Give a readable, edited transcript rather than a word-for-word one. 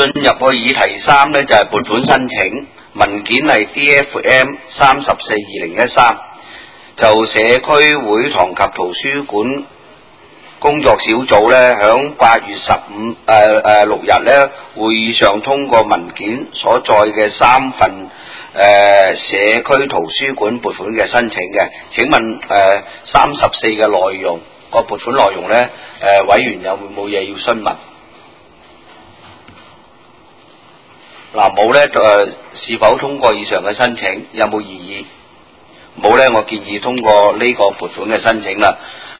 進入去議題3呢，就係撥款申請文件係 DFM 34/2013，就社區會堂及圖書館工作小組呢，響8月6日呢會議上通過文件所載嘅3份社區圖書館撥款嘅申請嘅。請問34嘅內容，個撥款內容呢，委員有冇嘢要詢問？嗱，冇呢，是否通過以上嘅申請？有冇異議？冇呢，我建議通過呢個撥款嘅申請啦。